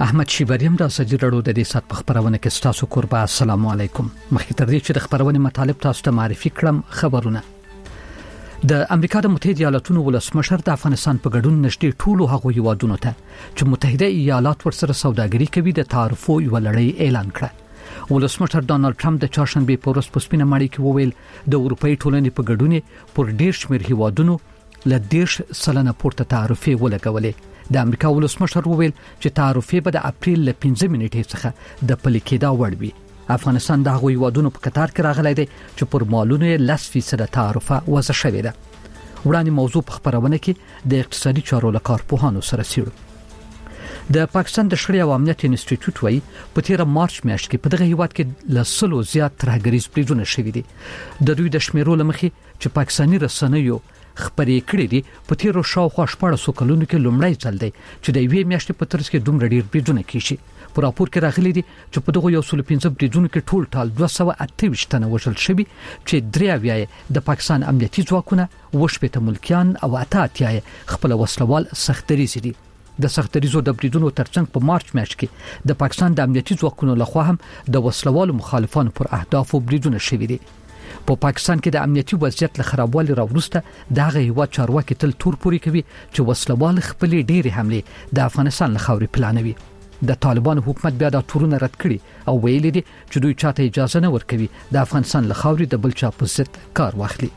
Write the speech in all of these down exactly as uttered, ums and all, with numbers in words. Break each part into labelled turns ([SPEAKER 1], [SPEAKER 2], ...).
[SPEAKER 1] احمد شیبریم د ازادي راډیو د دې سات په خبرونه کې تاسو قربا السلام علیکم. مخکې تر دې چې د خبرونه مطالب تاسو ته معرفي کړم خبرونه. د امریکا د متحده ایالاتونو ولسمشر د افغانستان په ګډون نشټي ټولو هغو هیوادونو ته چې متحده ایالات ورسره سوداګري کوي د تعرفو یو لړۍ اعلان کړه. ولسمشر ډانلډ ټرمپ د چهارشنبه په ورځ په سپینه ماڼۍ کې وویل د اروپאי ټولنې په ګډون پر ډیر شمېر هیوادونو ل دیش سلنه پورته تعرفې ولګولې. د امریکا ولسمشر وویل چې تعرفې به د اپریل ل پنځه نیټې څخه د پلي کېدا وړ وي. افغانستان د هغو هیوادونو په قطار کې راغلی دی چې پر مالونو لس فیصد تعرفه وضع شوې ده. وړاندې موضوع په خبرونه کې د اقتصادي چارو له کارپوهانو سره څېړو. د پاکستان د شخړې او امنیت انسټیټیوټ وايي په تیر مارچ میاشت کې په دغه هیواد کې ل سلو زیات ترهګریز بریدونه شوي دي. د دوی د شمیرو لمخې چې پاکستاني رسنیو خبرې کړې دي په تیر شاوخوا شپږ کلونو کې لومړی ځل دی چې د یوې میاشتې په ترڅ کې دومره ډیر بریدونه کیږي. په راپور کې راغلي دي چې په دغه یو سل پنځه بریدونو کې ټول ټال دوه سوه اته ویشت تنه وژل شوي چې درې اویا د پاکستان امنیتي ځواکونه وشپېته ملکیان او اته اتیا خپل وسلوال سختریز دي. د سختریزو د بریدونو ترڅنګ په مارچ میاشت کې د پاکستان د امنیتي ځواکونو لخوا هم د وسلوالو مخالفانو پر اهدافو بریدونه شوي دي. په پا پاکستان کې د امنیتي وضعیت له خرابوالي راوروسته دغه هیواد چارواکي تل تور پوري کوي چې وسلوال خپل ډېری حمله د افغانستان له خاورې پلانوي. د طالبان حکومت بیا د تورونه رد کړي او ویلي دي چې دوی چاته اجازه نه ورکوي د افغانستان له خاورې د بل چا په ضد کار واخلي.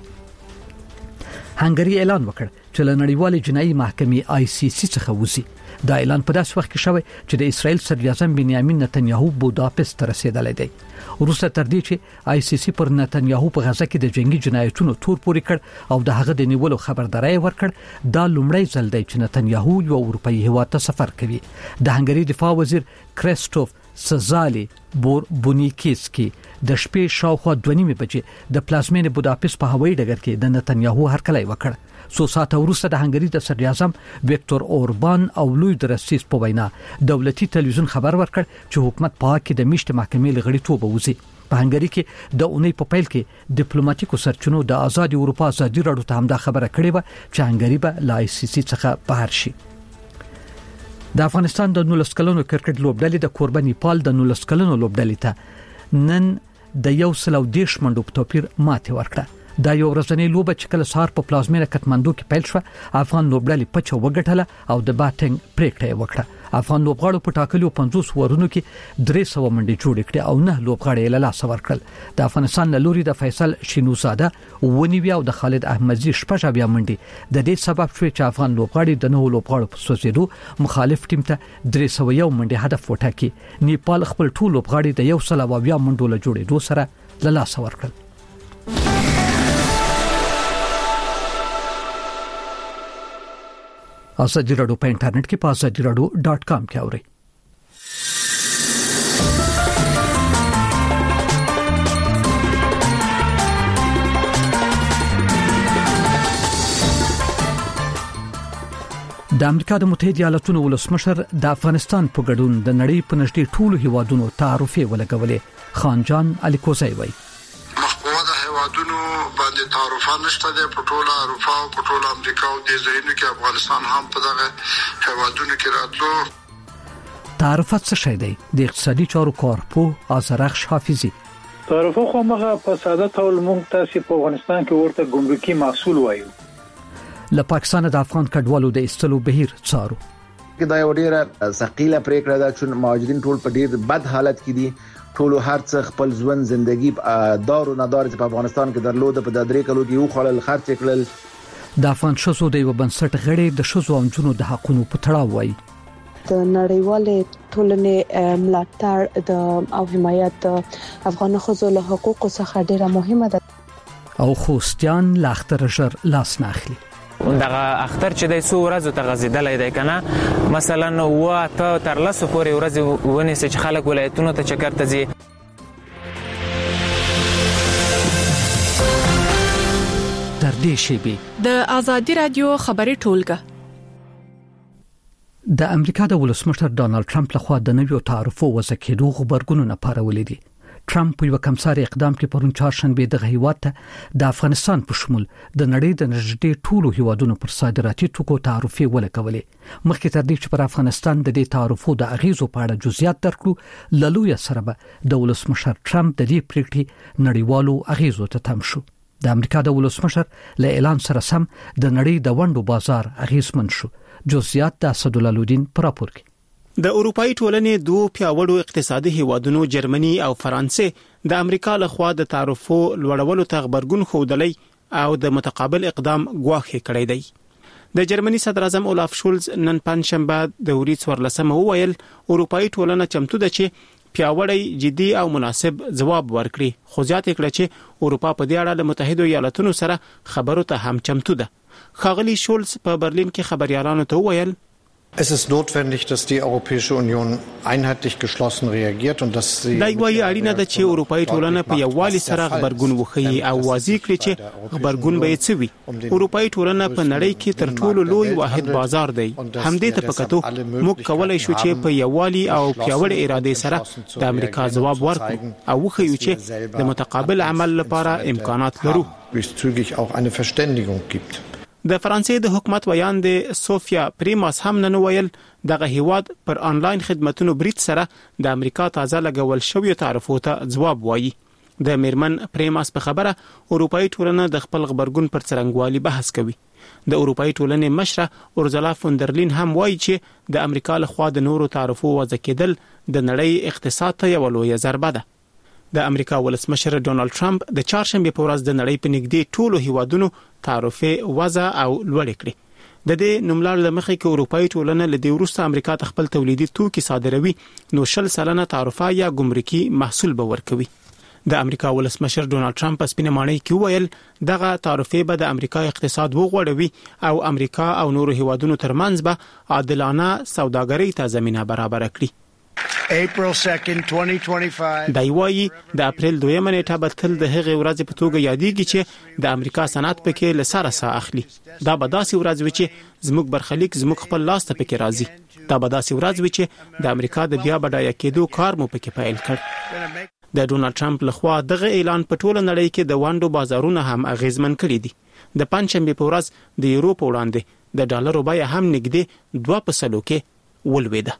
[SPEAKER 1] هنګری اعلان وکړ چې له نړیوالې جنایي محکمې آی سی سی څخه وځي. دا اعلان په داس وخت کې شوی چې د اسرائیل صدر اعظم بنیامین نتنیاهو بوداپست ته رسیدلی دی. وروسته تر دې چې آی سی سی پر نتنیاهو په غزا کې د جنگي جنایتونو تور پوري کړ او د هغه د نیولو خبرداري ورکړ، دا لومړی ځل دی چې نتنیاهو یو اروپאי هیواد ته سفر کوي. د هنګری دفاع وزیر کریستوف سزالی بور بونیکیسکی د شپې شاوخوا دوه نیمې بجې د پلازمینې بوداپست په هوایي ډګر کې د نتنیاهو هرکلی وکړ. څو ساعته وروسته د هنګری د صدر اعظم ویکتور اوربان او لوی درسیس په وینا دولتي تلویزیون خبر ورکړ چې حکومت پاک د میشت محکمې لغړی توبه وزي. په هنګری کې د اونۍ په پیل کې ډیپلوماټیکو سرچینو د آزاد اروپا ازادي راډیو ته هم دا خبره کړې و چې هنګری به ل آی سی سی څخه بهر شي. د افغانستان د نولس کلنو کرکټ لوبډلې د کوربه نیپال د نولس کلنو لوبډلې ته نن د یو سل او دیش منډو په توپیر ماته ورکړه. دا یو ورځنی لوبه چې کله سهار په پلازمینه کټماندو کې پیل شو، افغان لوبډلې پچه وګټله او د باتینګ پریکړه وکړه. افغان لوبغاړو په ټاکلو پنځوس ورونو کې درې سوه منډې جوړې کړې او نه لوبغاړي له لاسه ورکړل. د افغانستان له لوري د فیصل شینوزاده ونیوي او د خالد احمدزي شپږ بیا منډې د دې سبب شوې چې افغان لوبغاړي د نوو لوبغاړو په سوځېدو مخالف ټیم ته درې سوه یو منډې هدف وټاکي. نیپال خپل ټول لوبغاړي د یو سل او بیا منډو له جوړېدو سره له لاسه ورکړل. ازادي راډیو په انټرنیټ کې په ازادي راډیو ډاٹ کام کې اورئ. د امریکا د متحده ایالاتونو ولسمشر د افغانستان په ګډون د نړۍ په نږدې ټولو هیوادونو تعرفې ولګولې. خان جان الیکوزی وایي
[SPEAKER 2] مخبوده هیوادونو باندې تعرفه نشته د پټوله اروپا او پټوله امریکا او د ځایونو کې افغانستان هم په دغه هیوادونو کې راتلو.
[SPEAKER 1] تعرفه څه شی دی؟ د اقتصادي چارو کارپوه آذرخش حافظي.
[SPEAKER 3] تعرفه خو مغه په ساده ډول مونږ تاسو په افغانستان کې ورته ګمرکي محصول وایو.
[SPEAKER 1] له پاکستان د افغان کډوالو د استلو بهیر څارو.
[SPEAKER 4] دا یو ډیره ثقيله پریکړه ده چې مهاجرین ټول په ډیر بد حالت کې دي. ټول هر څه خپل ژوند ژوندۍ دارو نه دار چې په افغانستان کې درلود په د درې کلو کې یو خلل خرچ کړل.
[SPEAKER 1] د افغان شوزو د یو بنسټ غړي د شوزو امجونو د حقونو په تړاو وایي
[SPEAKER 5] د نړیوالې ټولنې ملاتړ د او حمایت د افغان ښځو له حقوقو څخه ډیره مهمه ده.
[SPEAKER 1] او خوستیان لاختر ژر لاس نه اخلي.
[SPEAKER 6] دغه اختر چې د څو ورځې ته غزیدلې ده کنه، مثلا وا ته تر لاسو پورې ورځې ونی چې خلک ولایتونو ته چکر ته ځي.
[SPEAKER 1] تر دې شی به
[SPEAKER 7] د ازادي رادیو خبري ټولګه
[SPEAKER 1] د امریکا د ولسمشر ډانلډ ټرمپ لخوا د نویو تعرفو وضع کېدو خبرګونونه پارولې دي. ټرمپ په یو کمسار اقدام کې پرون چهارشنبه د هیواد ته د افغانستان په شمول د نړۍ د نږدې ټولو هیوادونو پر صادراتي توکو تعرفې ولګولې. مخکې تر دې چې پر افغانستان د دې تعرفو د اغیزو په اړه جزئیات درکړو، للوی سره به د ولسمشر ټرمپ د دې پریکړې نړیوالو اغیزو ته تم شو. د امریکا د ولسمشر له اعلان سره سم د نړۍ د ونډو بازار اغیزمن شو. جزئیات د اسدالدین پر راپور کې.
[SPEAKER 8] د اروپאי ټولنې دوه پیاوړو اقتصادي هیوادونو جرمني او فرانسې د امریکا له خوا د تعرفو لوړولو ته خبرګون ښودلی او د متقابل اقدام ګواښ کړی دی. د جرمني صدر اعظم اولاف شولز نن پنځشنبه د ورځ ورلسمه وویل اروپאי ټولنه چمتو ده چې پیاوړی جدي او مناسب ځواب ورکړي، خو زیات کړه چې اروپا په دې اړه له متحده ایالاتونو سره خبرو ته هم چمتو ده. ښاغلي شولز په برلین کې خبريالانو ته وویل
[SPEAKER 9] Es ist notwendig, dass die Europäische Union einheitlich geschlossen reagiert und dass sie
[SPEAKER 8] دا یوه اړینه ده چې اروپאי ټولنه په یووالي سره خبرګون وښيي او واضح کړي چې خبرګون به یې څه وي. اروپאי ټولنه په نړۍ کې تر ټولو لوی واحد بازار دی. همدې ته پکاتو موږ کولای شو چې په یووالي او پیاوړې اراده سره د امریکا ځواب ورکړو او وښیو چې د متقابل عمل لپاره امکانات لرو.
[SPEAKER 9] zügig auch eine Verständigung gibt.
[SPEAKER 8] د فرانسې د حکومت ویان د سوفیا پریماس هم نن ویل دغه هیواد پر آنلاین خدماتونو برید سره د امریکا تازه لګول شوی تعرفو ته ځواب وایي. د میرمن پریماس په خبره اروپאי ټولنه د خپل خبرګون پر څرنګوالي بحث کوي. د اروپאי ټولنې مشره اورزلا فوندرلین هم وایي چې د امریکا له خوا د نورو تعرفو وضع کېدل د نړۍ اقتصاد ته یو لوی ضربه ده. د امریکا ولسمشر ډونالد ټرمپ د چهارشنبه په ورځ د نړۍ په نږدې ټولو هیوادونو تعرفې وضع او لوړې کړې. د دې نوملړ لمخې کې اروپאי ټولنه له دې وروسته امریکا ته خپل تولیدي توکي صادروي نو شل سلنه تعرفه یا ګمرکي محصول به ورکوي. د امریکا ولسمشر ډونالد ټرمپ په سپینه ماڼۍ کې ویل دغه تعرفې به د امریکا اقتصاد وغوړوي او امریکا او نورو هیوادونو ترمنځ به عادلانه سوداګرۍ ته زمينه برابر کړي.
[SPEAKER 10] April second twenty twenty-five
[SPEAKER 8] دا یوایي د اپریل دویمه نیټه به تل د هغې ورځې په توګه یادېږي چې د امریکا صنعت پکې له سره ساه اخلي. دا به داسې ورځ وي چې زموږ برخلیک زموږ خپل لاس ته پکې راځي. دا به داسې ورځ وي چې د امریکا د بیا بډایه کېدو کار مو پکې پیل کړ. د ډونالد ټرمپ لخوا دغه اعلان په ټوله نړۍ کې د وانډو بازارونه هم اغیزمن کړي دي. د پنځشنبه په ورځ د یورو په وړاندې د ډالرو بیه هم نږدې دوه په سلو کې ولوېده.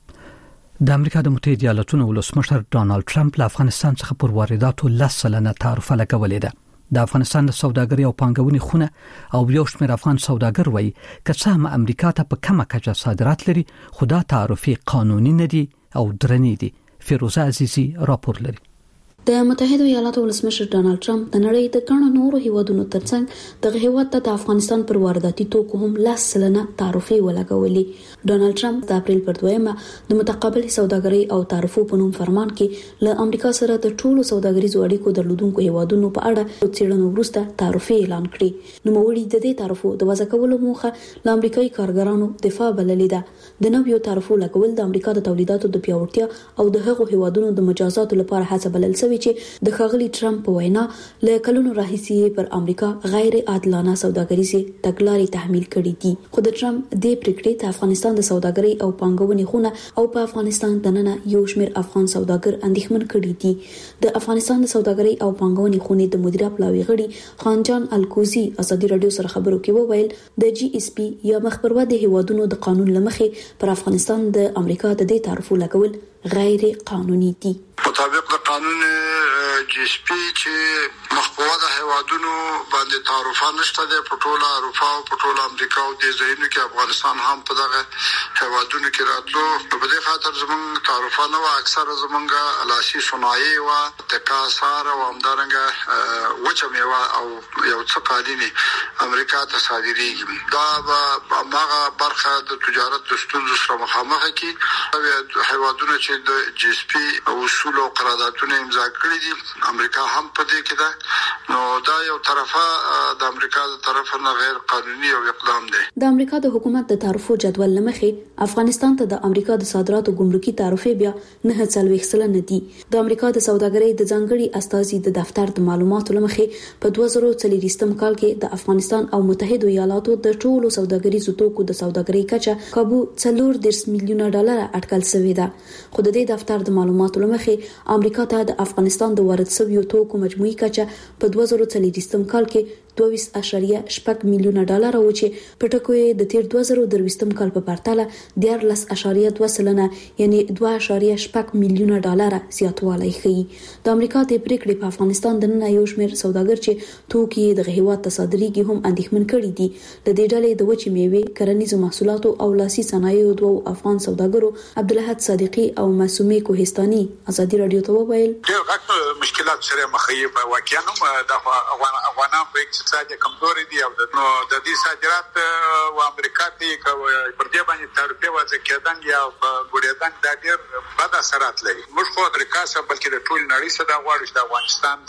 [SPEAKER 1] د امریکا د متحده ایالاتونو ولسمشر ډونالد ټرمپ له افغانستان څخه پر وارداتو لس سلنه تعرفه لګولې ده. د افغانستان د سوداګرۍ او پانګونې خونه او یو شمېر افغان سوداګر وایي که څه هم امریکا ته په کمه کچه صادرات لري خو دا تعرفې قانوني نه دي او درنې دي. فیروزه عزیزی راپور لري.
[SPEAKER 11] د متحده ایالاتو ولسمشر ډونالد ټرمپ د نړۍ د ګڼو نورو هیوادونو ترڅنګ دغه هیواد ته د افغانستان پر وارداتي توکو هم لس سلنه تعرفې ولګولې. ډونالد ټرمپ د اپریل پر دویمه د متقابل سوداګرۍ او تعرفو په نوم فرمان کې له امریکا سره د ټولو سوداګریزو اړیکو درلودونکو هیوادونو په اړه څېړنو وروسته تعرفې اعلان کړې. نوموړي د دې تعرفو د وضع کولو موخه له امریکایي کارګرانو دفاع بللې ده. د نویو تعرفو لګول د امریکا د تولیداتو د پیاوړتیا او د هغو هیوادونو د مجازاتو لپاره هڅه بلل شوې چې د ښاغلي ټرمپ په وینا له کلونو راهیسې پر امریکا غیر عادلانه سوداګریزي تګلارې تحمیل کړې دي. خو د ټرمپ د پریکړې د افغانستان د سوداګرۍ او پانګونې خونه او په افغانستان دننه یو شمېر افغان سوداګر اندېښمن کړي دي. د افغانستان د سوداګرۍ او پانګونې خونې د مدیره پلاوي غړي خانجان الکوزي ازادي رادیو سره خبرو کې وویل د جی اس پی یا مخبروا د هیوادونو د قانون لمخې پر افغانستان د امریکا د دې تعرفو لګول غیر قانوني دي.
[SPEAKER 2] مطابق د قانون جی اس پی چې مخبوه د هیوادونو باندې تعرفه نشته ده په ټوله اروپا او په ټوله امریکا او د ځایونو کې افغانستان هم په دغه هیوادونو کې راتلو. په دې خاطر زمونږ تعرفه نه و، اکثره زمونږ لاسي صنایع و، تکاسار او همدارنګه وچه میوه او یو څه قالینې امریکا ته صادریږي. دا به هغه برخه د تجارت د ستونزو سره مخامخ کی هیوادونه چې د جی اس پی اصول او قراردادونه امضا کړي دي. امریکا هم په دې کې ده. نو دا یو طرفه د امریکا د طرف نه غیر قانوني او اقدام دی.
[SPEAKER 11] د امریکا د حکومت د تعرفو جدول لمخې افغانستان ته د امریکا د صادراتو ګمرکي تعرفې بیا نه څلويخ سلنه دي. د امریکا د سوداګرۍ د ځانګړي استازي د دفتر د معلوماتو لمخې په دوه زره څلورویشتم کال کې د افغانستان او متحده ایالاتو د ټولو سوداګریزو توکو د سوداګرۍ کچه کابو څلور دېرش میلیونه ډالر اټکل شوې ده. خو د دې دفتر د معلوماتو لمخې امریکا ته د افغانستان د وارد شویو توکو مجموعي کچه په دوه زره څلورویشتم کال کې دوه اشاریه شپږ میلیونه ډالر او چې په ټکو د تیر دوه زره درویشتم کال په پرتله دیارلس اشاریه دوه سلنه یعنی دوه اشاریه شپږ میلیونه ډالر زیاتوالی ښیي. د امریکا د پریکړې په افغانستان د نن یو شمېر سوداګر چې توکي د هیواد تصادریږي هم اندېښمن کړي دي. د دې ډلې د وچې میوې، کرنیزو محصولاتو او لاسي صنایعو دوه افغان سوداګرو عبدالحد صادقي او معصومه کوهستاني ازادي رادیو ته وویل
[SPEAKER 12] ډېر غټ مشکلات سره مخ یې واقعا د افغانانو په اقتصادي کمزوري دي او د دې صادرات او امریکا ته پر دې باندې تعرفه وځي کېدان یا ګوډېدان د ډېر بد اثرات لري. موږ خو امریکا سره بلکې د ټول نړۍ سره د غواړو د افغانستان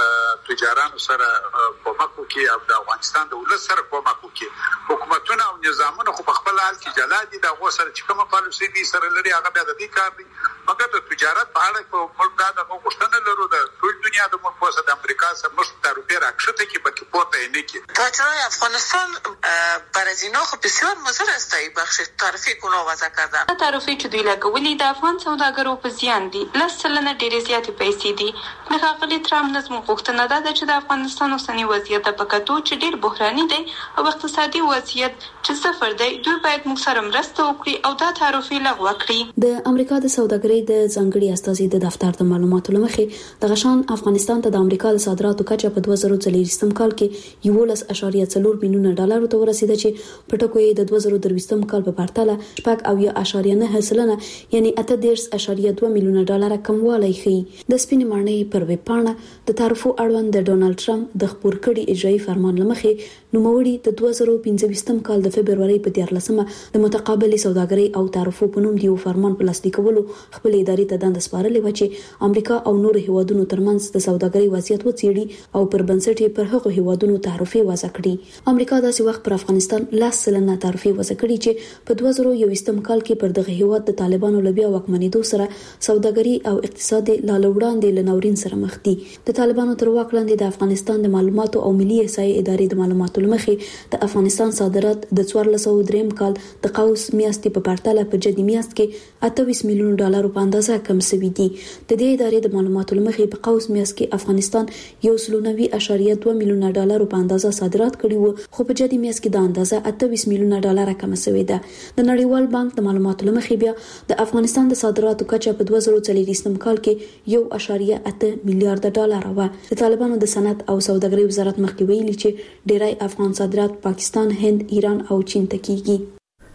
[SPEAKER 12] د تجارانو سره کومک وکړي او د افغانستان د ولس سره کومک وکړي. حکومتونه او نظامونه خو په خپل حال کې جلا دي، د غو سره چې کومه پالیسي دي سره لري هغه بیا د دې کار دي. مګر د تجارت په اړه په موږ دا د غوښتنه لرو د ټول دنیا د موږ په د امریکا سره موږ تعرفه راکښته کې بلکې پورته نه کی.
[SPEAKER 13] تاجرای افغانستان برای اینا خب بسیار مضر است ای بخش تعرفه کنو وضع کردن.
[SPEAKER 14] تعرفه چې دوی لګولې د افغان سوداګرو په زیان دي. لس سلنه ډېرې زیاتې پیسې دي. د ښاغلي ټرمپ نظم غوښتنه ده چې د افغانستان اوسنی وضعیت په کتو چې ډېر بحراني دی او اقتصادي وضعیت چې صفر دی، دوی باید موږ سره مرسته وکړي او دا تعرفه لغوه کړي.
[SPEAKER 11] د امریکا د سوداګرۍ د ځانګړي استازي د دفتر د معلوماتو لمخې د غشان افغانستان ته د امریکا د صادراتو کچه په دوه زره څلورویشتم کال کې یولس اشاریه څلور میلیونه ډالر ته ورسیده چې په ټکو یې د دوه زره درویشتم کال په پرتله شپږ اویا اشاریه نه سلنه یعنی اته دېرش اشاریه دوه میلیونه ډالر کموالی ښیي. د سپینې ماڼۍ پر ویب پاڼه د تعرفو اړوند د ډونالد ټرمپ د خپور کړي اجرایي فرمان لمخې نوموړي د دوه زره پنځه کال د فبرवरी په دیارلسمه د متقابل سوداګرۍ او تعرفو په نوم دیو فرمان په لاسلیکولو خپل ادارې ته دنده سپارلې و چې امریکا او نور هیوادونو ترمنځ د سوداګرۍ وضعیت وڅېړي او پر بنسټ یې پر هغو هیوادونو تعرفه وضع کړي. امریکا داسې وخت پر افغانستان لاس سلنه تعرفه وضع کړي چې په دوه زره یوویشتم کال کې پر دغه هیواد د طالبانو لبیا واکمنېدو سره سوداګري او اقتصاد لا لوړاندې لنورین سره مخ دي. د طالبانو تر واک لاندې د افغانستان د معلوماتو او ملي احصایې ادارې د معلوماتو لمخې د افغانستان صادرات د څوارلس سوه دریم کال د قوس میاشتې په پرتله په جدي میاشت کې اته ویشت میلیونه ډالر په اندازه کم شوي دي. د دې ادارې د معلوماتو لمخې په قوس میاشت کې افغانستان یو سل نوي اشاریه دوه میلیونه ډالر په اندازه صادرات کړي وو، خو په جدي میاشت کې د اندازه اته ویشت میلیونه ډالر کم شوې ده. د نړیوال بانک د معلوماتو لمخې بیا د افغانستان د صادراتو کچه په دوه زره څلورویشتم کال کې یو اشاریه اته میلیارډ ډالر و. د طالبانو د صنعت او سوداګرۍ وزارت مخکې ویلي چې ډیری افغان صادرات پاکستان، هند، ایران او چین ته کیږي.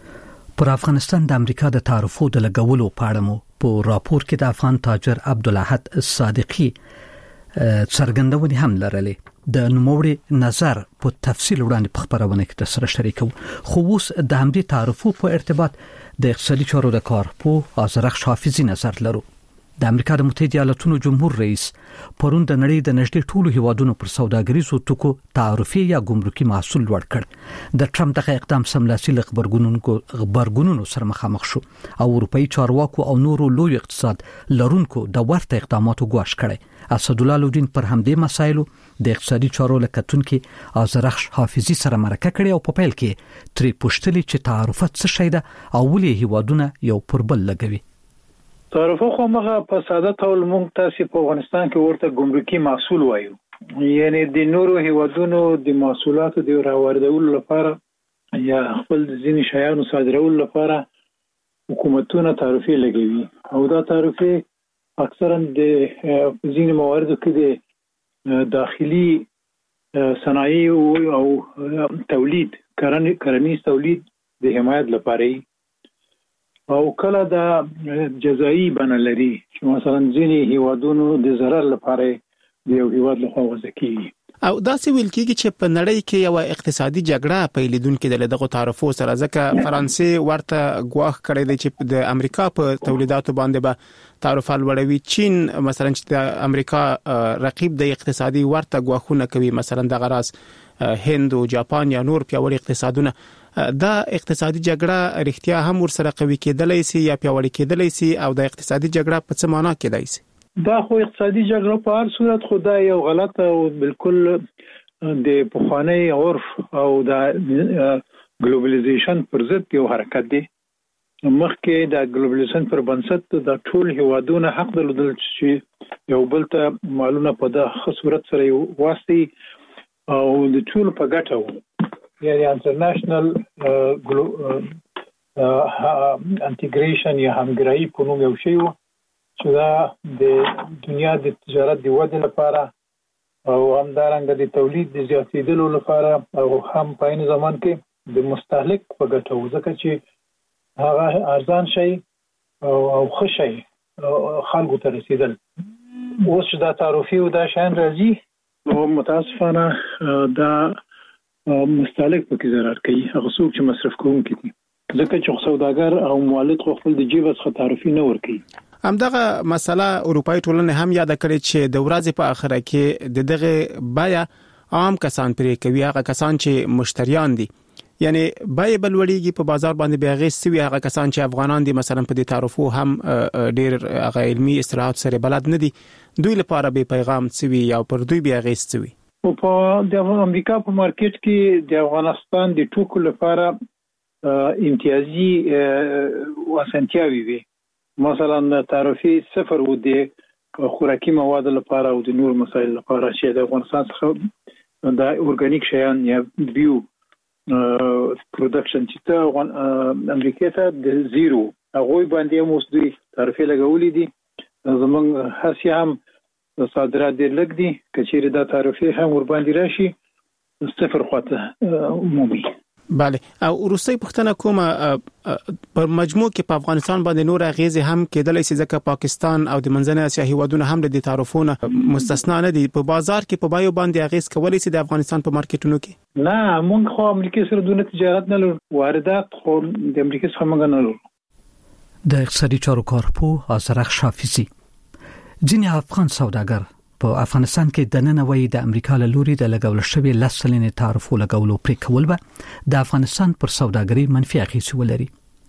[SPEAKER 1] پر افغانستان د امریکا د تعرفو د لګولو په اړه مو په راپور کې د افغان تاجر عبدالحد صادقي څرګندونې هم لرلې. د نوموړي نظر په تفصیل وړاندې په خبرونه کې سره شریکو. خو اوس د همدې تعرفو په ارتباط د اقتصادي چارو د کارپو آذرخش حافظي نظر لرو. د امریکا د متحده ایالاتونو جمهور رئیس پرون د نړۍ د نږدې ټولو هیوادونو پر سوداګریزو توکو تعرفه یا ګمرکي محصول لوړ کړ. د ټرمپ دغه اقدام سملاسي له خبرګونونو سره مخامخ شو او اروپאי چارواکو او نورو لوی اقتصاد لرونکو د ورته اقداماتو ګواښ کړي. اسدالله لودین پر همدې مسایلو د اقتصادي چارو لکتونکو آذرخش حافظي سره مرکه کړي او په پیل کې ترې پوښتنه چې تعرفه څه شی ده او ولې هیوادونه یو پر بل لګوي.
[SPEAKER 3] تعرفه خو مغه په ساده ډول مونږ تاسو په افغانستان کې ورته ګمرکي محصول وایو، یعنی د نورو هیوادونو د محصولاتو د راوړدولو لپاره یا خپل ځینې شیانو صادرولو لپاره حکومتونه تعرفه لګوي او دا تعرفه اکثرا د ځینې مواردو کې د داخلي صنایع او تولید کرنیز تولید د حمایت لپاره او کله دا جزایی بڼه لري چې مثلا ځینې هیوادونو د ضرر لپاره د یو هیواد لخوا وضع کیږي.
[SPEAKER 8] او دا څه ویل کېږي چې په نړۍ کې یو اقتصادي جګړه پیلېدونکې د دغه تعرفو سره ځکه فرانسې ورته ګواښ کړی دی چې د امریکا په تولیداتو باندې به تعرف لوړوي. چین مثلا چې د امریکا رقیب د اقتصادي ورته ګواښونه کوي، مثلا د غراس هند او جاپان یا نور پیاوړي اقتصادونه. دا اقتصادي جګړه رښتیا هم ورسره قوي کېدلای شي یا پیاوړي کېدلای شي، او د اقتصادي جګړه په څه معنی کېدای شي؟
[SPEAKER 3] دا خو اقتصادي جګړه په هر صورت خو دا یو غلط او بالکل د پخوانی عرف او د ګلوبلایزیشن پر ضد یو حرکت دی. مخکې د ګلوبلایزیشن پر بنسټ د ټول هیوادونو حق درلودل چې یو بل ته معلومه په دغه صورت سره یو واسطي او د ټول په ګټه وو، یعنی انټرنیشنل انټیګریشن یا همګرایي په نوم یو شی وو چې دا د دنیا د تجارت د ودې لپاره او همدارنګه د تولید د زیاتېدلو لپاره او هم په عین زمان کې د مستهلک په ګټه وو، ځکه چې هغه ارزان شي او ښه شي خلکو ته رسیدل. اوس دا تعرفي او دا شان راځي نو متاسفانه دا مستهلک پکې ضرر کوي، هغه څوک چې مصرف کوونکي دي، ځکه چې سوداګر او مولد خپل د جیب څخه تعرفي نه ورکوي.
[SPEAKER 8] همدغه مسله اروپאי ټولنه هم یاد کړې چې د ورځې په اخره کې د دغه بیا عام کسان پرې کوي، هغه کسان چې مشتریان دي، یعنی بای بلوړیږي په بازار باندې بیا غي سوي هغه کسان چې افغانان دي مثلا په دې تعرفو هم ډېر هغه علمي اصطلاحات سره بلد نه دي، دوی لپاره به پیغام سوي یا پر دوی بیا غي سوي.
[SPEAKER 3] او په د امریکا په مارکیټ کې د افغانستان د ټوکو لپاره امتیازي وسنتیاوي وي، مثلا تعرفي صفر و د خوراکي مواد لپاره او د نور مسایل لپاره چې د افغانستان څخه د اورګانیک شیان یا بیو پروډکشن چې ته امریکا ته د زیرو هغه باندې موږ دوی تعرفي لګولې دي، زمونږ هڅې هم صادرات ډېر لږ دي، کچېرې دا تعرفي هم ور باندې راشي صفر خواته عمومي.
[SPEAKER 8] بله، او روسي پښتنه کومه پر مجموع کې په افغانستان باندې نور اغیزه هم کېدلای شي، ځکه پاکستان او د منځنۍ اسیا هیوادونه هم د تعرفونو مستثنا نه دي. په بازار کې په بایو باندې اغیز کولای شي د افغانستان په مارکیټونو کې؟
[SPEAKER 3] نه، موږ خو امریکا سره دونه تجارت نه لرو، واردات خو د امریکا څخه موږ نه لرو.
[SPEAKER 1] د اقتصادي چارو کارپو آزرخ شافعي ځینې افغان سوداګر په افغانستان کې د ننوي د امریکا له لوري د لګول شوی لسلنې تعرفو لګولو پرې کول به د افغانستان پر سوداګري منفي اغیزه ولري.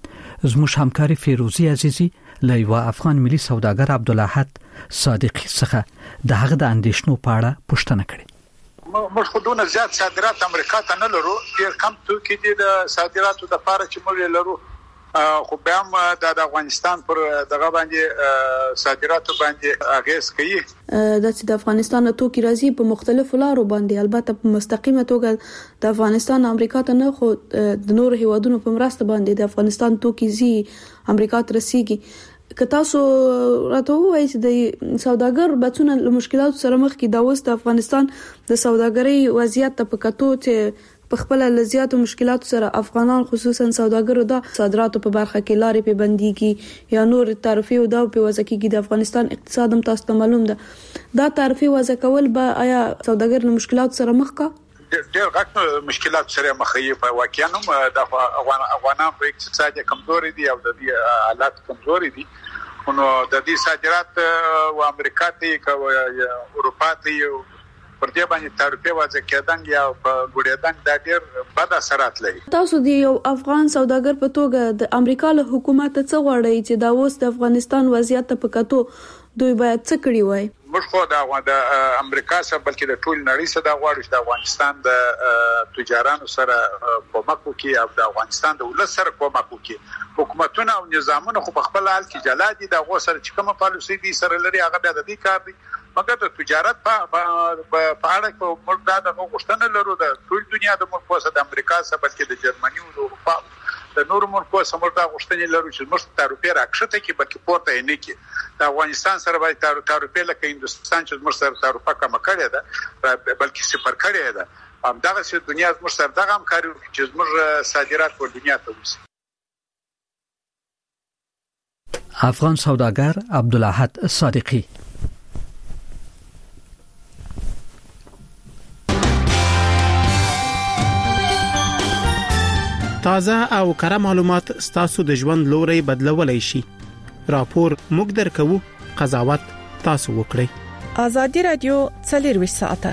[SPEAKER 1] زموږ همکاري فیروزی عزیزی له یو افغان ملي سوداګر عبدالاحد صادقی څخه د هغه د اندیشنو په اړه پوښتنه کړې.
[SPEAKER 12] موږ خو دونه زیات صادرات امریکا ته نه لرو، ډېر کم توکي دي د صادراتو د لپاره چې موږ لرو، خو بیا هم د افغانستان پر دغه باندې صادراتو باندې اغیز کوي.
[SPEAKER 11] د چې د افغانستان توکي راځي په مختلفو لارو باندې، البته په مستقیمه توګه د افغانستان امریکا ته نه، خو د نور هیوادونو په مرسته باندې د افغانستان توکي زی امریکا ته رسیږي. که تاسو راته وایئ چې د سوداګر بچونه له مشکلاتو سره مخ کې دا اوس د افغانستان د سوداګرۍ وضعیت په کتو چې په خپل لزیاتو مشکلاتو سره افغانان خصوصا سوداګرو د صادراتو په برخه کې لارې په بنديږي یا نور تعرفي او دا په وضع کې د افغانستان اقتصاد هم تاسو ته معلوم ده، دا تعرفي وضع کول به آیا سوداګر له مشکلاتو سره مخ کا؟
[SPEAKER 12] ډېر غټ مشکلات سره مخ یې په واقعیا نو د افغانانو په اقتصاد کمزوري دي او د دې حالات کمزوري دي، نو د دې صادرات او امریکا ته او اروپا ته پر دې باندې تعرفي وضع کېدل یا په ګډېدل د ډېر بد اثرات لري.
[SPEAKER 11] تاسو د یو افغان سوداګر په توګه د امریکا له حکومت څخه غواړئ چې دا اوس د افغانستان وضعیت په کتو دوی باید څه کړی وای؟
[SPEAKER 12] موږ خو د امریکا سره بلکې د ټول نړۍ سره دا غواړو چې د افغانستان د تجارانو سره کومک وکړي او د افغانستان د ولس سره کومک وکړي. حکومتونه او نظامونه خو په خپل حال کې جلا دي، دا غو سره چې کومه پالیسي دي سره لري هغه د دې کار دي، مګر د تجارت په په اړه کو موږ دا د غوښتنه لرو د ټول دنیا د ملکو سره د امریکا سره بلکې د جرمني او د اروپا د نور ملکو سره موږ دا غوښتنه لرو چې موږ تعرفي راکښته کې بلکې پورته نه کې د افغانستان سره باید تعرفي لکه هندستان چې موږ سره تعرفه کم کړی ده بلکې صفر کړی ده، هم دغه چې دنیا موږ سره دغه همکاري چې موږ صادرات په دنیا ته وسی.
[SPEAKER 1] افغان سوداګر عبدالاحد صادقی.
[SPEAKER 8] تازه او کره معلومات ستاسو د ژوند لوري بدلولای شي. راپور موږ درکو، قضاوت تاسو وکړئ.
[SPEAKER 7] ازادي رادیو څلورویشت ساعته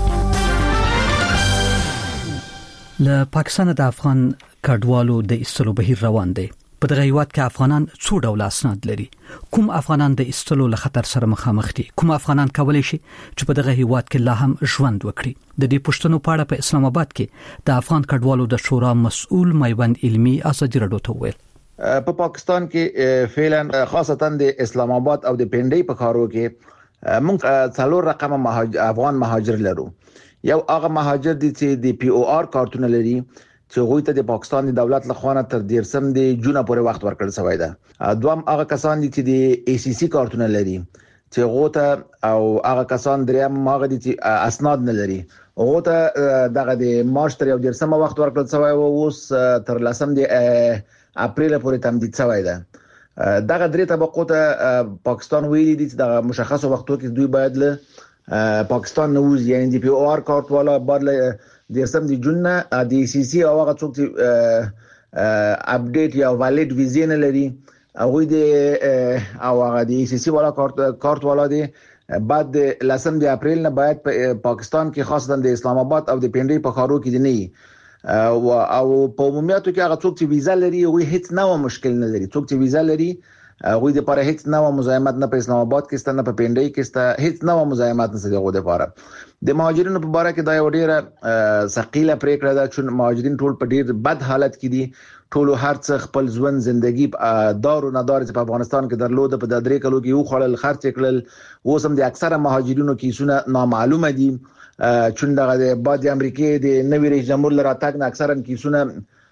[SPEAKER 1] له پاکستان د افغان کډوالو د ایستلو بهیر روان دی. په دغه هیواد کې افغانان څو ډول اسناد لري؟ کوم افغانان د ایستلو له خطر سره مخامخ دي؟ کوم افغانان کولای شي چې په دغه هیواد کې لا هم ژوند وکړي؟ د دې پښتنو په اړه په اسلام آباد کې د افغان کډوالو د شورا مسؤل میوند علمي ازادي رادیو ته ویل.
[SPEAKER 4] په پاکستان کې فعلا خاصتا د اسلام آباد او د پنډۍ په خارو کې موږ څلور رقم مهاجر افغان مهاجر لرو. یو هغه مهاجر دي چې د پی او آر کارتونه لري چې غوي ته د پاکستان د دولت لخوا تر دیرسم د جون پورې وخت ورکړل شوی دی. دوام هغه کسان دي چې د ای سی سی کارتونه لري چې غوته او هغه کسان دریم هغه دي چې اسناد نه لري. غوته دغه د مارچ تر یو دیرسم وخت ورکړل شوی او اوس تر لسم د اپریل پورې تمدید شوی دی. دغه درې طبقو ته پاکستان ویلي دي چې د مشخصو وختو کې دوی باید له پاکستان نوز یعنی د پی او آر کارت والا باید له دیرسم د جون نه د ای سی سی او هغه څوک چې اپډیټ یا ویلیډ ویزا نه لري هغه د او هغه د ای سی سی والا کارت کارت والا دي بعد لسم د اپریل نه باید په پاکستان کې خاصتا د اسلام آباد او د پنډۍ په خارو کې دي نه او په عمومیت کې هغه څوک چې ویزا لري هغه هیڅ نوو مشکل نه لري. څوک چې ویزا لري هغه د لپاره هیڅ نوو مزاحمت نه په اسلام آباد کې ست نه په پنډۍ کې ست هیڅ نوو مزاحمت نه سره هغه د لپاره. د مهاجرینو په اړه کې دا یو ډیره ثقيله پریکړه ده چې مهاجرین ټول په ډیر بد حالت کې دي. ټول هر څه خپل ژوند ژوندۍ دار او ندار چې په افغانستان کې درلود په د درې کلو کې یو خړل خرچ کړل. اوس هم د اکثره مهاجرینو کیسونه نامعلومه دي چې دغه د امریکای د نوي رئیس جمهور لپاره تاګ نه اکثرا کیسونه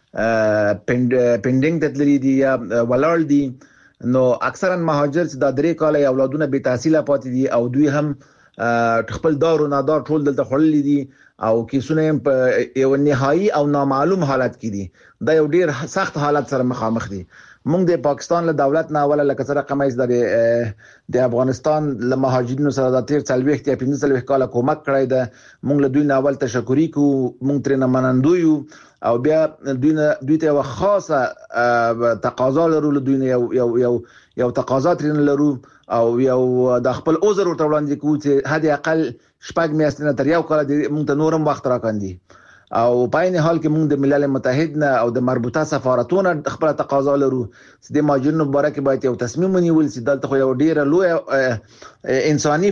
[SPEAKER 4] پینډینګ تدلری دي یا ولال دي. نو اکثرا مهاجر چې د درې کال اولادونه به تحصیل پاتې دي او دوی هم خپل دار او ندار ټول دلته خړلې دي او کیسونه په یو نهایی او نامعلوم حالت کې دي. دا یو ډیر سخت حالت سره مخامخ دي. موږ د پاکستان له دولت نه اوله لکه سره قمایز د د افغانستان له مهاجرینو سره د تیر څلويخت یا پنځه څلويخت کال کومک کړی ده. موږ له دوی نه اول تشکر کوو، موږ ترې منندو یو او بیا دوی نه دوی ته یو خاصه تقاضا لرو. له دوی نه یو یو یو یو تقاضا ترې لرو او یو د خپل عذر ورته وړاندې کوو چې حد اقل شپږ میاشتې نه تر یو کال موږ ته نورم وخت راکاندي. او په عین حال کې موږ د ملل متحد نه او د مربوطه سفارتونو خپل تقاضا لرو چې د مهاجرینو مبارک باید یو تصمیم ونیول چې دلته خو یو ډیره لوی انساني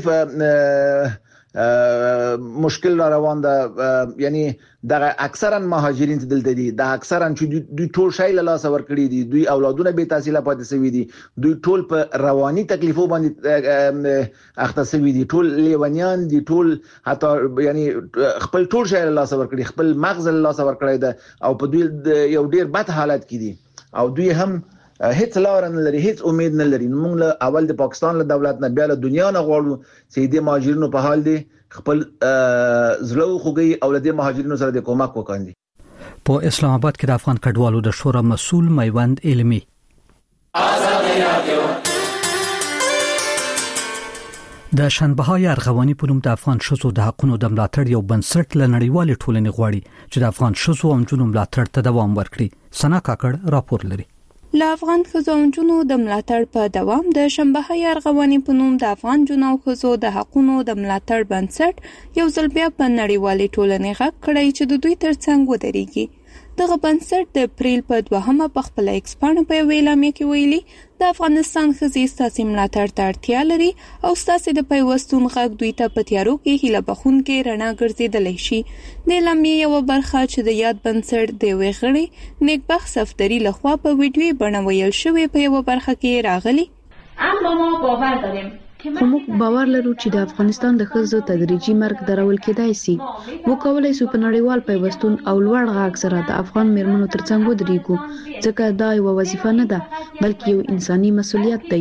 [SPEAKER 4] مشکل روان ده. یعنی دغه اکثرا مهاجرین چې دلته دي د اکثرا چې دوی ټول شای له لاس ور کړی دي، دوی اولادونه به تحصیل پاتې سوي دي، دوی ټول په رواني تکلیفو باندې اخته سوي دي، ټول لیونیان دي، ټول حتی یعنی خپل ټول شای له لاس ور کړی، خپل مغز له لاس ور کړی ده او په دوی یو ډیر بد حالت کې دي او دوی هم هیڅ لار نه لري، هیڅ امید نه لري. موږ له اول د پاکستان له دولت نه بیا له دنیا نه غواړو چې د مهاجرینو په حال دي خپل زلو خوږي او له دې مهاجرینو سره د کومک وکاندي.
[SPEAKER 1] په اسلام آباد کې د افغان کډوالو د شورا مسؤل میوند علمي ازادي رادیو د شنبهای ارغواني په نوم د افغان شوزو د حقونو د ملاتړ یو بنسټ لنړیوال ټولنې غواړي چې د افغان شوزو او جنونو ملاتړ ته دوام ورکړي. سنا کاکړ راپور لري.
[SPEAKER 7] له افغان ښځو او نجونو د ملاتړ په دوام د شنبهای ارغواني په نوم د افغان جنونو او ښځو د حقونو د ملاتړ بنسټ یو ځل بیا په نړیوالې ټولنې غږ کړی چې د دوی ترڅنګ ودرېږي. دغه بنسټ د اپریل په دوهمه په خپل ایکس پاڼه په اعلامیه کې ویلي د افغانستان ښځې ستاسو ملاتړ ته اړتیا لري او ستاسو د پیوستون غږ دوی ته په تیارو کې هیله بخښونکې رڼا ګرځېدلی شي. د اعلامیې یوه برخه چې د یاد بنسټ د یوې غړي نیکبخت صفدري لخوا په ویډیویي بڼه ویل شوې په یوه برخه کې راغلي.
[SPEAKER 15] اما ما باور داریم
[SPEAKER 11] خو موږ باور لرو چې د افغانستان د ښځو تدریجي مرګ درول کېدای شي. موږ کولی شو په نړیوال پیوستون او لوړ غږ سره د افغان میرمنو ترڅنګ ودرېږو، ځکه دا یوه وظیفه نه ده بلکې یو انساني مسؤلیت دی.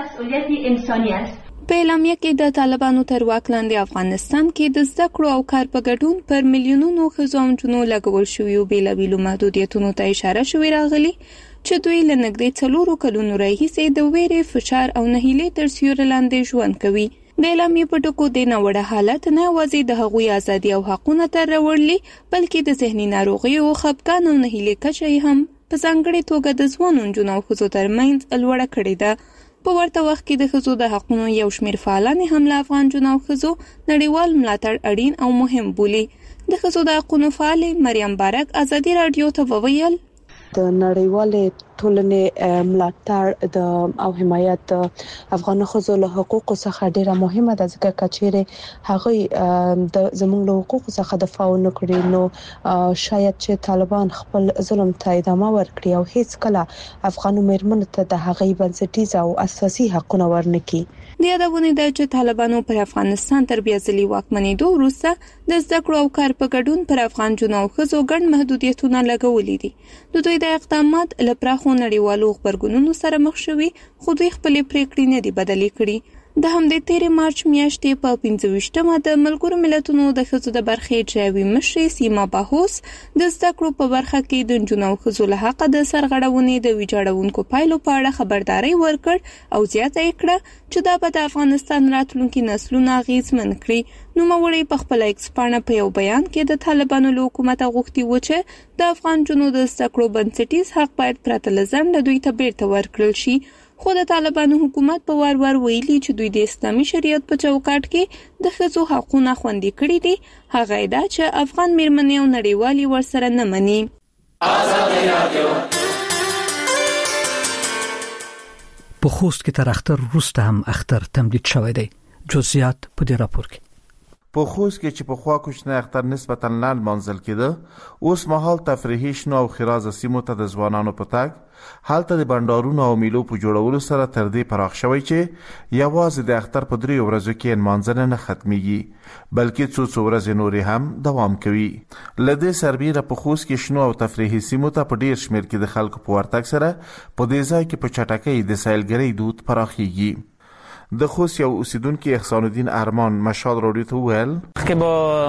[SPEAKER 7] په اعلامیه کې د طالبانو تر واک لاندې افغانستان کې د زده کړو او کار په ګډون پر میلیونونو ښځو او نجونو لګول شویو بېلابېلو محدودیتونو ته اشاره شوې راغلي چې دوی له نږدې څلورو کلونو راهیسې د ویرې، فشار او نهیلۍ تر سیوري لاندې ژوند کوي. د اعلامیې په ټکو د ناوړه حالت نه یوازې د هغوی ازادي او حقونه تر راوړلي بلکې د ذهني ناروغیو او خپګان او نهیلۍ کچه یې هم په ځانګړې توګه د ځوانو نجونو او ښځو ترمنځ لوړه کړې ده. په ورته وخت کې د ښځو د حقونو یو شمېر فعالان هم له افغان نجونو او ښځو نړیوال ملاتړ اړین او مهم بولي. د ښځو د حقونو فعالې مریم بارک ازادي رادیو ته وویل
[SPEAKER 5] د نړیوالې ټولنې ملاتړ د او حمایت د افغان ښځو له حقوقو څخه ډیره مهمه ده ځکه کچېره هغه د زموږ له حقوقو څخه دفاع نه کړي نو شاید چې طالبان خپل ظلم ته ادامه ورکړي او هیڅ کله افغان مېرمنو ته د هغې بنسټیز او اساسي حقونه ورنکړي.
[SPEAKER 7] د یادونه ده چې طالبانو پر افغانستان تر بیا ځلي واکمنېدو وروسته د زده کړو او کار په ګډون پر افغان نجونو او ښځو ګڼ محدودیتونه لګولي دي. د دوی د اقدامات له پراخو نړیوالو غبرګونونو سره مخ شوي خو دوی خپلې پریکړې نه دي بدلې کړي. د همدې تیرې مارچ میاشتې په پنځه ویشتمه د ملګرو ملتونو د ښځو د برخې چاوي مشرې سیما باهوس د زده کړو په برخه کې د نجونو او ښځو له حقه د سرغړونې د ویجاړونکو پایلو په اړه خبرداري ورکړ او زیاته یې کړه چې دا به د افغانستان راتلونکي نسلونه اغیزمن کړي. نوموړی په خپل ایکس پاڼه په یو بیان کې د طالبانو له حکومت غوښتي و چې د افغان نجونو د زده کړو بنسټیز حق باید پرته له ځنډه دوی ته بیرته ورکړل شي. خو د طالبانو حکومت په وار وار ویلي چې دوی د اسلامي شریعت په چوکاټ کې د ښځو حقونه خوندي کړي دي. هغه دا چې افغان مېرمنې او نړیوالي ورسره نه مني.
[SPEAKER 1] په خوست کې تر اختر وروسته هم اختر تمدید شوی دی. جزئیات په دې راپور کې.
[SPEAKER 16] په خوست کې چې په خوا کوچنی اختر نسبتاً لاندې منځل کېده اوس مهال تفریحي شنو او خیرازه سیمو ته د ځوانانو په تګ هلته د بندرونو او میلو په جوړولو سره تر دې پراخ شوی چې یوازې د اختر په دریو ورځو کې نمانځنه نه ختمیږي بلکې څو څو ورځې نورې هم دوام کوي. له دې سربیره په خوست کې شنو او تفریحي سیمو ته په ډیر شمېر کې د خلکو په ورتګ سره په دې ځای کې په چټکۍ د سیلګرۍ دود پراخیږي. د خوست یو اوسیدونکو احسان الدین ارمان مشال راډیو ته ویل
[SPEAKER 6] کې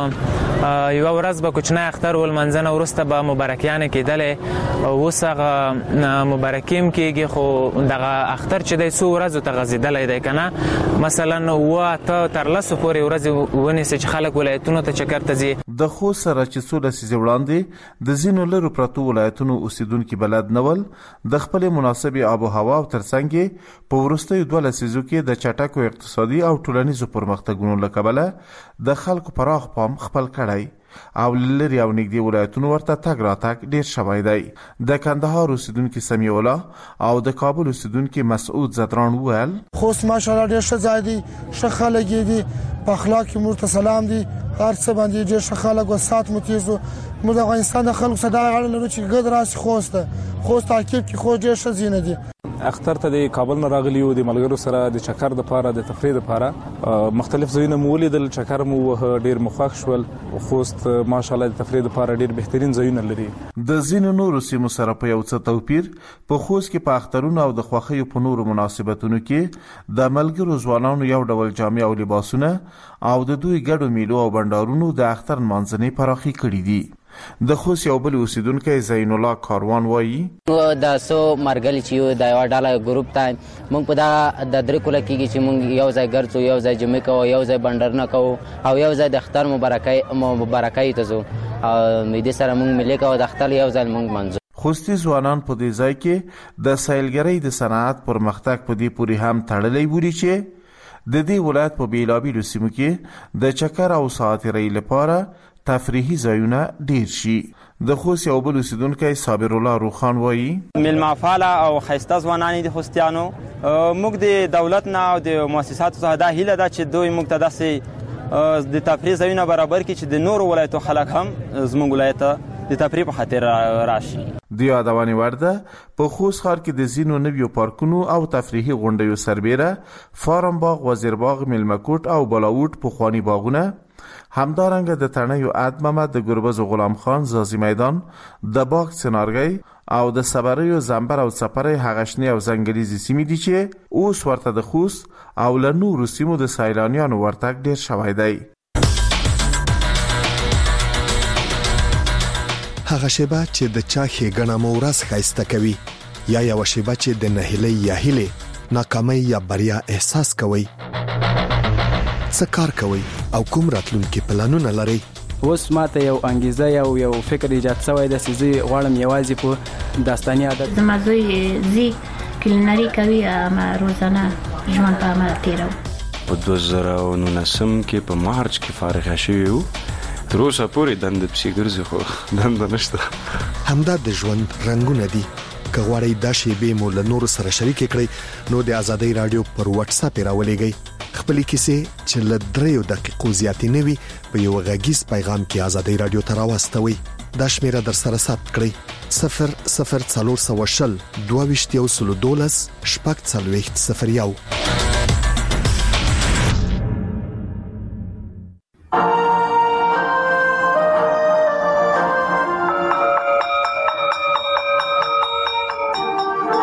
[SPEAKER 6] به یو ورځ به کوچنی اختر ول منځنه ورسته به مبارکیان کېدلې او اوس هغه مبارکیم کېږي خو دغه اختر چې د څو ورځو ته غځېدلی دی کنه مثلا اوه اته تر لسو پورې ورځې ونیسي چې خلک ولایتونو ته چکر ته ځي.
[SPEAKER 16] د خوست سره چې څو لسیزې وړاندې د ځینو لرو پرتو ولایتونو اوسیدونکي بلد نه ول د خپلې مناسبې آب و هوا او ترڅنګ په وروستیو دوه لسیزو کې د چټکو اقتصادي او ټولنیزو پرمختګونو له کبله د خلکو پراخ پام خپل کړی او لري او نږدې ولایتونو ورته تګ راتګ ډیر شوی دی. د کندهار اوسیدونکي سمیع الله او د کابل اوسیدونکي مسعود زدران وویل
[SPEAKER 17] خوست ماشاءالله ډیر ښه ځای دی، ښه خلک دي، په اخلاق کې مرته سلام دي، هر څه باندې ډیر ښه خلک او سات متیزو. موږ د افغانستان د خلکو صدا غړل لرو چې ګد راسي خوست خوست تعقیب کې خو ډیر ښه زینه دي.
[SPEAKER 18] اختر ته د کابل نه راغلی او د ملګرو سره د چکر د پاره د تفریح لپاره مختلف ځایونه مو ولیدل، چکر مو ډیر مخاخ شول. خوست ماشاءالله د تفریح لپاره ډیر بهترین ځایونه لري.
[SPEAKER 16] د ځینو نورو سیمو سره په یو څه توپیر په خوست کې په اخترونو او د خوښیو په نورو مناسبتونو کې د ملګرو ځوانانو یو ډول جامې او لباسونه او د دوی ګډو میلو او بندرونو د اختر منځنۍ پراخي کړي دي. د خوست یو بل اوسیدونکی زین الله کاروان وایي
[SPEAKER 19] د سو مرګل چې د یو ډاله ګروپ ته موږ په دا د درې کوله کېږي چې موږ یو ځای ګرځو، یو ځای جمع کوو، یو ځای بندرونه کوو او یو ځای د اختر مبارکۍ مبارکۍ ته ځو او دې سره موږ ملي کوو د اختر یو ځای موږ منځو.
[SPEAKER 16] خوستي ځوانان په دې ځای کې د سیلګرۍ د صنعت پرمختګ په دې پورې هم تړلی بولي چې د دې ولایت په بیلابیلو سیمو کې د چکر او ساعترۍ لپاره تفریحي ځایونه ډیر شي. د خوست یو بل اوسیدونکی صابر الله روخان وایي
[SPEAKER 20] میلمه فعال او ښایسته ځوانان دي خوستیانو. موږ د دولت نه او د مؤسساتو څخه دا هیله ده چې دوی موږ ته داسې د تفریح ځایونه برابر کړي چې د نورو ولایتو خلک هم زموږ ولایت ته د تفریح په خاطر راشي.
[SPEAKER 16] د یادونې وړ ده په خوست ښار کې د ځینو نویو پارکونو او تفریحي غونډیو سربیره فارم باغ، وزیر باغ، میلمه کوټ او بلاوټ پخواني باغونه، همدارنګه د تڼیو اد محمد، د ګربز غلام خان زازي میدان، د باغ سنارګي او د صبریو زنبر او سپری هغشنی او زنګلیزي سیمې دي چې اوس ورته د خوست او له نورو سیمو د سیلانیانو ورتګ ډیر شوی دی.
[SPEAKER 21] هغه شیبه چې د چا ښېګڼه مو ورځ ښایسته کوي یا یو شیبه چې د نهیلۍ یا هیلې ناکامۍ یا بریا احساس کوي. څه کار کوي او کوم راتلونکي پلانونه لري؟
[SPEAKER 9] اوس ماته یو انګیزه یو یو فکر ایجاد شوی د سيزي غواړم یوازې په داستاني عادت
[SPEAKER 15] زما زوی زی کلینری کوي ما روزانه ژوند په عمل تیرو.
[SPEAKER 22] په دوه زره او نولسم کې په مارچ کې فارغ شوی وو. تر اوسه پورې دند پسې ګرځي خو دند نشته.
[SPEAKER 21] همدا د ژوند رنگونه دي. که غواړئ دا شیبې مو له نورو سره شریک کړئ نو د ازادۍ رادیو پر واتس اپ راولېږئ. خپل کیسې چې له دریو دقیقو زیاتې نه وي په یو غږیز پیغام کې ازادۍ رادیو ته راوستوي. دا شمیره در سره ثبت کړئ صفر صفر څلور سوه شل دوه ویشت یو سل دولس شپږ څلوېښت صفر یو.